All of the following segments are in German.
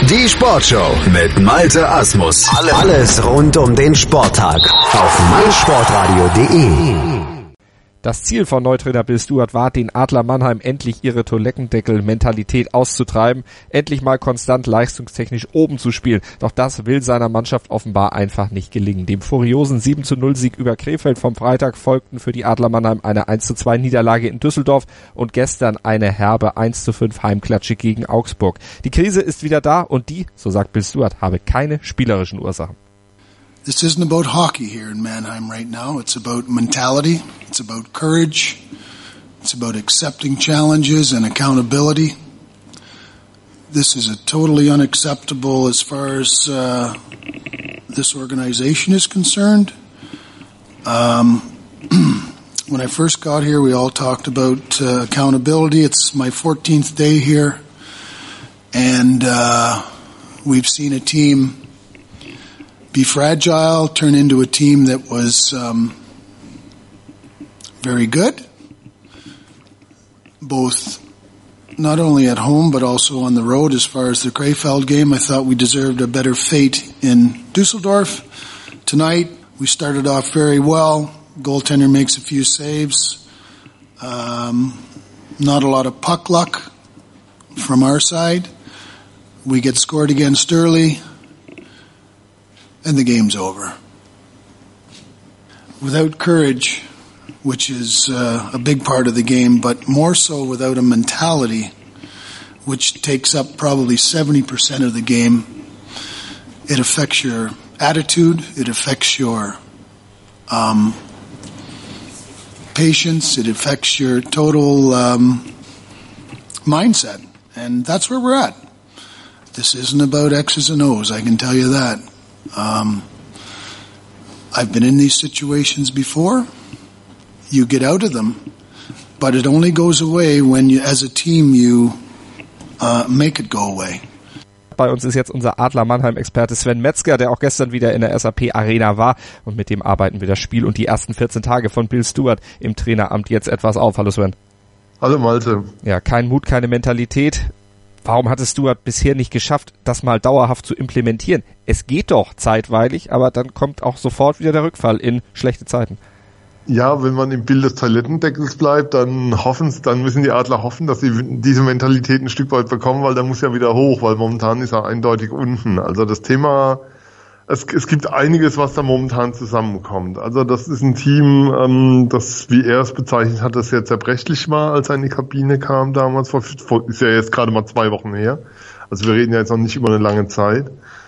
Die Sportshow mit Malte Asmus. Alles rund um den Sporttag auf meinsportradio.de. Das Ziel von Neutrainer Bill Stewart war, den Adler Mannheim endlich ihre Toilettendeckel-Mentalität auszutreiben, endlich mal konstant leistungstechnisch oben zu spielen. Doch das will seiner Mannschaft offenbar einfach nicht gelingen. Dem furiosen 7:0-Sieg über Krefeld vom Freitag folgten für die Adler Mannheim eine 1:2 Niederlage in Düsseldorf und gestern eine herbe 1:5 Heimklatsche gegen Augsburg. Die Krise ist wieder da und die, so sagt Bill Stewart, habe keine spielerischen Ursachen. This isn't about hockey here in Mannheim right now. It's about mentality. It's about courage. It's about accepting challenges and accountability. This is totally unacceptable as far as this organization is concerned. When I first got here, we all talked about accountability. It's my 14th day here, and we've seen a team be fragile, turn into a team that was very good, both not only at home but also on the road. As far as the Krefeld game, I thought we deserved a better fate in Düsseldorf. Tonight, we started off very well. Goaltender makes a few saves. Not a lot of puck luck from our side. We get scored against early, and the game's over. Without courage, which is a big part of the game, but more so without a mentality, which takes up probably 70% of the game, it affects your attitude, it affects your patience, it affects your total mindset. And that's where we're at. This isn't about X's and O's, I can tell you that. I've been in these situations before. You get out of them, but it only goes away when you, as a team, you make it go away. Bei uns ist jetzt unser Adler Mannheim-Experte Sven Metzger, der auch gestern wieder in der SAP Arena war, und mit dem arbeiten wir das Spiel und die ersten 14 Tage von Bill Stewart im Traineramt jetzt etwas auf. Hallo Sven. Hallo Malte. Ja, kein Mut, keine Mentalität. Warum hat es Stewart bisher nicht geschafft, das mal dauerhaft zu implementieren? Es geht doch zeitweilig, aber dann kommt auch sofort wieder der Rückfall in schlechte Zeiten. Ja, wenn man im Bild des Toilettendeckels bleibt, dann müssen die Adler hoffen, dass sie diese Mentalität ein Stück weit bekommen, weil der muss ja wieder hoch, weil momentan ist er eindeutig unten. Also das Thema, es gibt einiges, was da momentan zusammenkommt. Also das ist ein Team, das, wie er es bezeichnet hat, das sehr zerbrechlich war, als er in die Kabine kam damals, ist ja jetzt gerade mal 2 Wochen her. Also wir reden ja jetzt noch nicht über eine lange Zeit.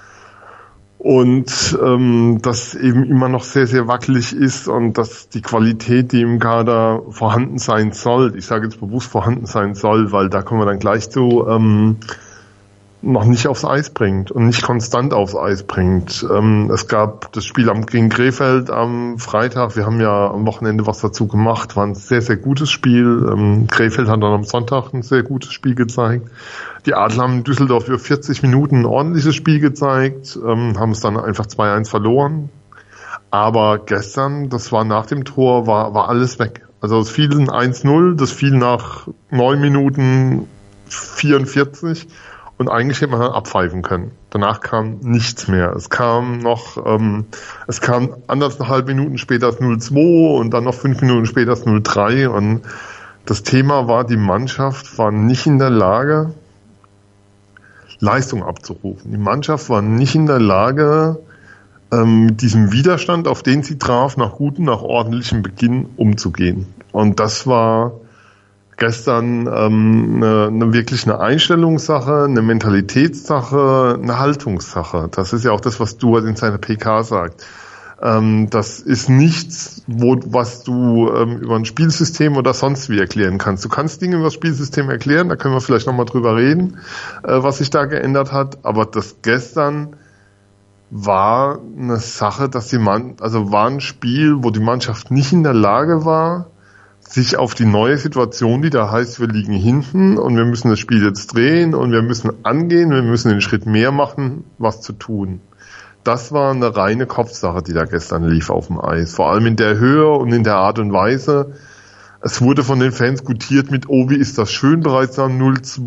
Und das eben immer noch sehr, sehr wackelig ist und dass die Qualität, die im Kader vorhanden sein soll, ich sage jetzt bewusst vorhanden sein soll, weil da kommen wir dann gleich zu, noch nicht aufs Eis bringt und nicht konstant aufs Eis bringt. Es gab das Spiel gegen Krefeld am Freitag, wir haben ja am Wochenende was dazu gemacht, war ein sehr, sehr gutes Spiel. Krefeld hat dann am Sonntag ein sehr gutes Spiel gezeigt. Die Adler haben in Düsseldorf über 40 Minuten ein ordentliches Spiel gezeigt, haben es dann einfach 2-1 verloren. Aber gestern, das war nach dem Tor, war alles weg. Also es fiel ein 1-0, das fiel nach 9 Minuten 44 und eigentlich hätte man dann abpfeifen können. Danach kam nichts mehr. Es kam anderthalb Minuten später das 0-2 und dann noch 5 Minuten später das 0-3 und das Thema war, die Mannschaft war nicht in der Lage, Leistung abzurufen. Die Mannschaft war nicht in der Lage, mit diesem Widerstand, auf den sie traf, nach ordentlichem Beginn umzugehen. Und das war gestern wirklich eine Einstellungssache, eine Mentalitätssache, eine Haltungssache. Das ist ja auch das, was Stewart in seiner PK sagt. Das ist nichts, was du über ein Spielsystem oder sonst wie erklären kannst. Du kannst Dinge über das Spielsystem erklären, da können wir vielleicht nochmal drüber reden, was sich da geändert hat. Aber das gestern war eine Sache, war ein Spiel, wo die Mannschaft nicht in der Lage war, sich auf die neue Situation, die da heißt, wir liegen hinten und wir müssen das Spiel jetzt drehen und wir müssen angehen, wir müssen den Schritt mehr machen, was zu tun. Das war eine reine Kopfsache, die da gestern lief auf dem Eis. Vor allem in der Höhe und in der Art und Weise, Es wurde von den Fans gutiert mit, oh, wie ist das schön, bereits nach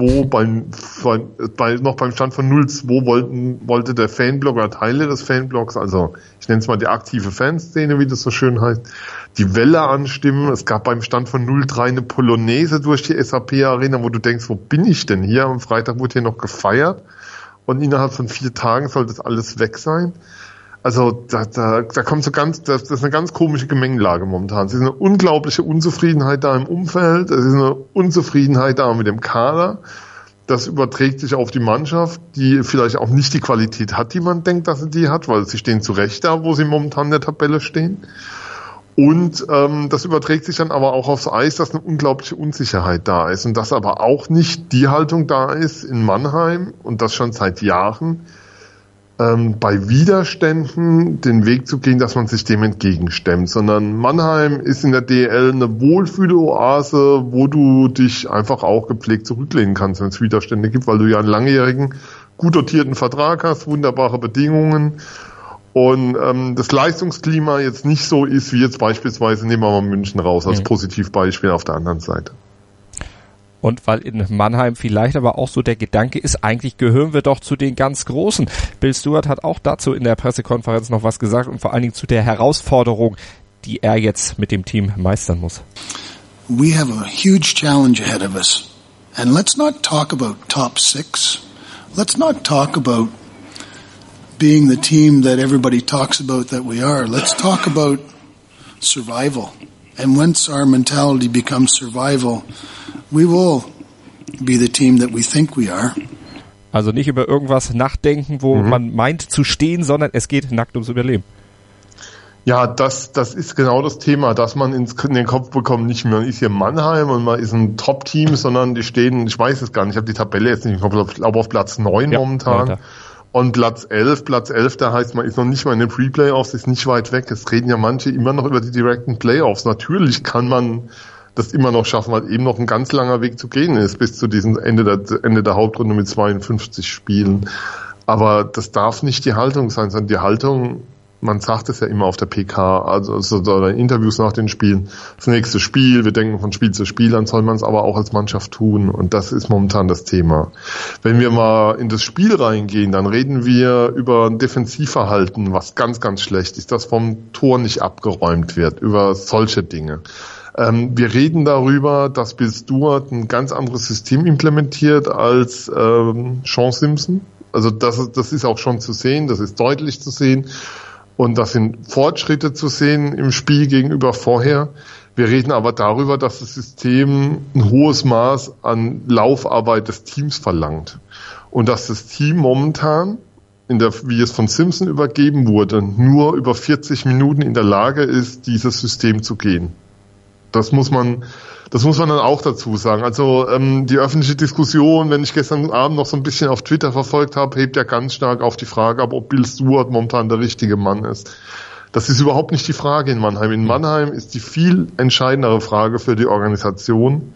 0-2, noch beim Stand von 0-2 wollte der Fanblock oder Teile des Fanblocks, also ich nenne es mal die aktive Fanszene, wie das so schön heißt, die Welle anstimmen. Es gab beim Stand von 0-3 eine Polonaise durch die SAP-Arena, wo du denkst, wo bin ich denn hier? Am Freitag wurde hier noch gefeiert und innerhalb von 4 Tagen soll das alles weg sein. Also da kommt das ist eine ganz komische Gemengelage momentan. Es ist eine unglaubliche Unzufriedenheit da im Umfeld, es ist eine Unzufriedenheit da mit dem Kader. Das überträgt sich auf die Mannschaft, die vielleicht auch nicht die Qualität hat, die man denkt, dass sie die hat, weil sie stehen zu Recht da, wo sie momentan in der Tabelle stehen. Und das überträgt sich dann aber auch aufs Eis, dass eine unglaubliche Unsicherheit da ist und dass aber auch nicht die Haltung da ist in Mannheim und das schon seit Jahren, bei Widerständen den Weg zu gehen, dass man sich dem entgegenstemmt, sondern Mannheim ist in der DEL eine Wohlfühloase, wo du dich einfach auch gepflegt zurücklehnen kannst, wenn es Widerstände gibt, weil du ja einen langjährigen, gut dotierten Vertrag hast, wunderbare Bedingungen und das Leistungsklima jetzt nicht so ist, wie jetzt beispielsweise, nehmen wir mal München raus als Positivbeispiel auf der anderen Seite. Und weil in Mannheim vielleicht aber auch so der Gedanke ist, eigentlich gehören wir doch zu den ganz Großen. Bill Stewart hat auch dazu in der Pressekonferenz noch was gesagt und vor allen Dingen zu der Herausforderung, die er jetzt mit dem Team meistern muss. We have a huge challenge ahead of us. And let's not talk about top 6. Let's not talk about being the team that everybody talks about that we are. Let's talk about survival. And once our mentality becomes survival, we will be the team that we think we are. Also nicht über irgendwas nachdenken, wo man meint zu stehen, sondern es geht nackt ums Überleben. Ja, das ist genau das Thema, dass man in den Kopf bekommt, nicht mehr, man ist hier Mannheim und man ist ein Top-Team, sondern die stehen, ich weiß es gar nicht, ich habe die Tabelle jetzt nicht im Kopf, ich glaube auf Platz 9 momentan. Weiter. Und Platz 11, da heißt, man ist noch nicht mal in den Pre-Playoffs, ist nicht weit weg. Es reden ja manche immer noch über die direkten Playoffs. Natürlich kann man das immer noch schaffen, weil eben noch ein ganz langer Weg zu gehen ist, bis zu diesem Ende der Hauptrunde mit 52 Spielen. Aber das darf nicht die Haltung sein, sondern die Haltung, man sagt es ja immer auf der PK, also in Interviews nach den Spielen, das nächste Spiel, wir denken von Spiel zu Spiel, dann soll man es aber auch als Mannschaft tun und das ist momentan das Thema. Wenn wir mal in das Spiel reingehen, dann reden wir über ein Defensivverhalten, was ganz, ganz schlecht ist, dass vom Tor nicht abgeräumt wird, über solche Dinge. Wir reden darüber, dass Bill Stewart ein ganz anderes System implementiert als Sean Simpson. Also das ist auch schon zu sehen, das ist deutlich zu sehen. Und das sind Fortschritte zu sehen im Spiel gegenüber vorher. Wir reden aber darüber, dass das System ein hohes Maß an Laufarbeit des Teams verlangt. Und dass das Team momentan, wie es von Simpson übergeben wurde, nur über 40 Minuten in der Lage ist, dieses System zu gehen. Das muss man dann auch dazu sagen. Also die öffentliche Diskussion, wenn ich gestern Abend noch so ein bisschen auf Twitter verfolgt habe, hebt ja ganz stark auf die Frage ab, ob Bill Stewart momentan der richtige Mann ist. Das ist überhaupt nicht die Frage in Mannheim. In Mannheim ist die viel entscheidendere Frage für die Organisation,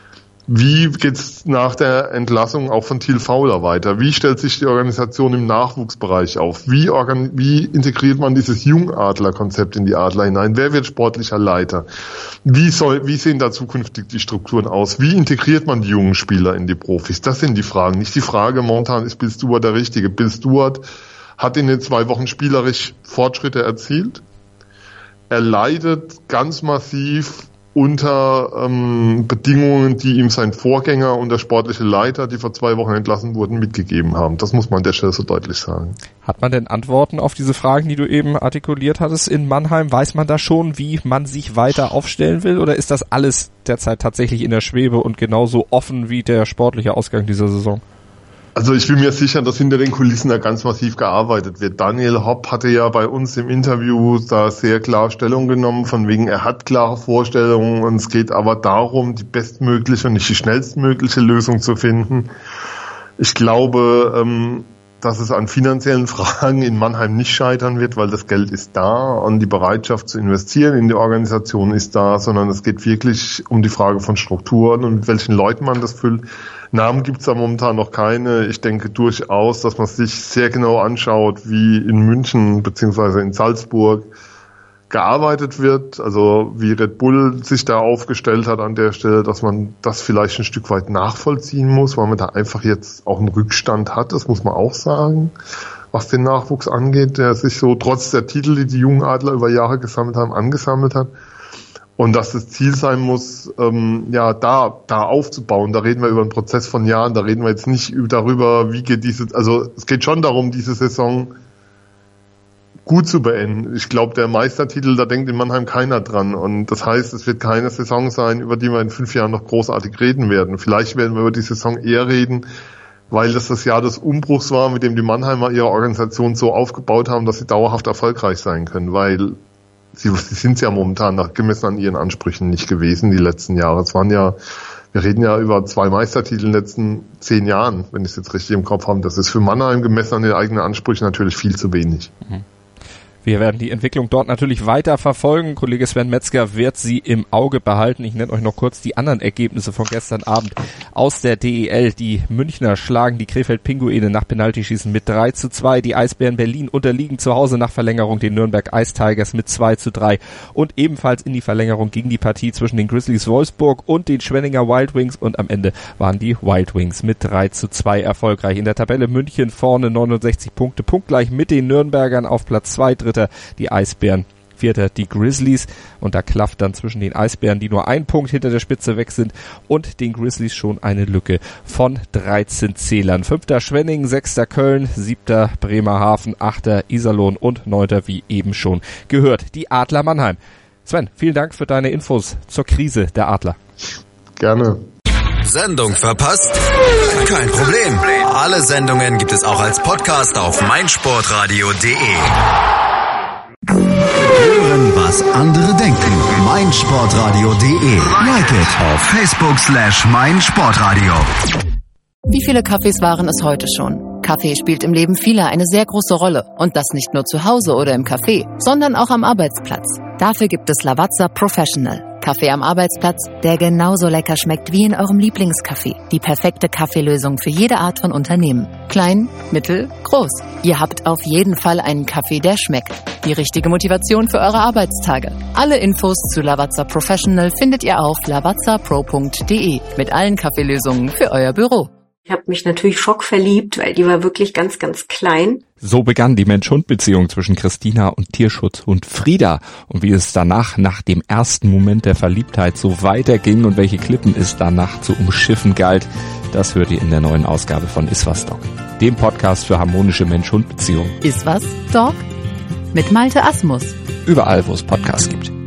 wie geht's nach der Entlassung auch von Thiel Fowler weiter? Wie stellt sich die Organisation im Nachwuchsbereich auf? Wie integriert man dieses Jungadler-Konzept in die Adler hinein? Wer wird sportlicher Leiter? Wie sehen da zukünftig die Strukturen aus? Wie integriert man die jungen Spieler in die Profis? Das sind die Fragen. Nicht die Frage, momentan ist Bill Stewart der Richtige. Bill Stewart hat in den 2 Wochen spielerisch Fortschritte erzielt. Er leidet ganz massiv unter Bedingungen, die ihm sein Vorgänger und der sportliche Leiter, die vor 2 Wochen entlassen wurden, mitgegeben haben. Das muss man an der Stelle so deutlich sagen. Hat man denn Antworten auf diese Fragen, die du eben artikuliert hattest in Mannheim? Weiß man da schon, wie man sich weiter aufstellen will? Oder ist das alles derzeit tatsächlich in der Schwebe und genauso offen wie der sportliche Ausgang dieser Saison? Also ich bin mir sicher, dass hinter den Kulissen da ganz massiv gearbeitet wird. Daniel Hopp hatte ja bei uns im Interview da sehr klar Stellung genommen, von wegen er hat klare Vorstellungen und es geht aber darum, die bestmögliche und nicht die schnellstmögliche Lösung zu finden. Ich glaube, dass es an finanziellen Fragen in Mannheim nicht scheitern wird, weil das Geld ist da und die Bereitschaft zu investieren in die Organisation ist da, sondern es geht wirklich um die Frage von Strukturen und mit welchen Leuten man das füllt. Namen gibt's da momentan noch keine. Ich denke durchaus, dass man sich sehr genau anschaut, wie in München beziehungsweise in Salzburg gearbeitet wird, also wie Red Bull sich da aufgestellt hat an der Stelle, dass man das vielleicht ein Stück weit nachvollziehen muss, weil man da einfach jetzt auch einen Rückstand hat, das muss man auch sagen, was den Nachwuchs angeht, der sich so trotz der Titel, die jungen Adler über Jahre gesammelt haben, angesammelt hat. Und dass das Ziel sein muss, da aufzubauen. Da reden wir über einen Prozess von Jahren, da reden wir jetzt nicht darüber, wie geht es geht schon darum, diese Saison gut zu beenden. Ich glaube, der Meistertitel, da denkt in Mannheim keiner dran. Und das heißt, es wird keine Saison sein, über die wir in 5 Jahren noch großartig reden werden. Vielleicht werden wir über die Saison eher reden, weil das Jahr des Umbruchs war, mit dem die Mannheimer ihre Organisation so aufgebaut haben, dass sie dauerhaft erfolgreich sein können. Weil sie sind ja momentan gemessen an ihren Ansprüchen nicht gewesen, die letzten Jahre. Wir reden ja über 2 Meistertitel in den letzten 10 Jahren, wenn ich es jetzt richtig im Kopf habe. Das ist für Mannheim gemessen an den eigenen Ansprüchen natürlich viel zu wenig. Mhm. Wir werden die Entwicklung dort natürlich weiter verfolgen. Kollege Sven Metzger wird sie im Auge behalten. Ich nenne euch noch kurz die anderen Ergebnisse von gestern Abend aus der DEL. Die Münchner schlagen die Krefeld-Pinguine nach Penaltyschießen mit 3:2. Die Eisbären Berlin unterliegen zu Hause nach Verlängerung den Nürnberg Ice Tigers mit 2:3. Und ebenfalls in die Verlängerung ging die Partie zwischen den Grizzlies Wolfsburg und den Schwenninger Wild Wings. Und am Ende waren die Wild Wings mit 3:2 erfolgreich. In der Tabelle München vorne 69 Punkte, punktgleich mit den Nürnbergern auf Platz 2. Die Eisbären, 4. die Grizzlies, und da klafft dann zwischen den Eisbären, die nur 1 Punkt hinter der Spitze weg sind, und den Grizzlies schon eine Lücke von 13 Zählern. 5. Schwenningen, 6. Köln, 7. Bremerhaven, 8. Iserlohn und 9. wie eben schon gehört, die Adler Mannheim. Sven, vielen Dank für deine Infos zur Krise der Adler. Gerne. Sendung verpasst? Kein Problem. Alle Sendungen gibt es auch als Podcast auf meinsportradio.de. Hören, was andere denken. meinsportradio.de. Like it auf Facebook/meinsportradio. Wie viele Kaffees waren es heute schon? Kaffee spielt im Leben vieler eine sehr große Rolle. Und das nicht nur zu Hause oder im Café, sondern auch am Arbeitsplatz. Dafür gibt es Lavazza Professional. Kaffee am Arbeitsplatz, der genauso lecker schmeckt wie in eurem Lieblingscafé. Die perfekte Kaffeelösung für jede Art von Unternehmen. Klein, mittel, groß. Ihr habt auf jeden Fall einen Kaffee, der schmeckt. Die richtige Motivation für eure Arbeitstage. Alle Infos zu Lavazza Professional findet ihr auf lavazzapro.de mit allen Kaffeelösungen für euer Büro. Ich habe mich natürlich schockverliebt, weil die war wirklich ganz, ganz klein. So begann die Mensch-Hund-Beziehung zwischen Christina und Tierschutzhund Frieda. Und wie es danach, nach dem ersten Moment der Verliebtheit, so weiterging und welche Klippen es danach zu umschiffen galt, das hört ihr in der neuen Ausgabe von Iswas Dog, dem Podcast für harmonische Mensch-Hund-Beziehungen. Iswas Dog? Mit Malte Asmus. Überall, wo es Podcasts gibt.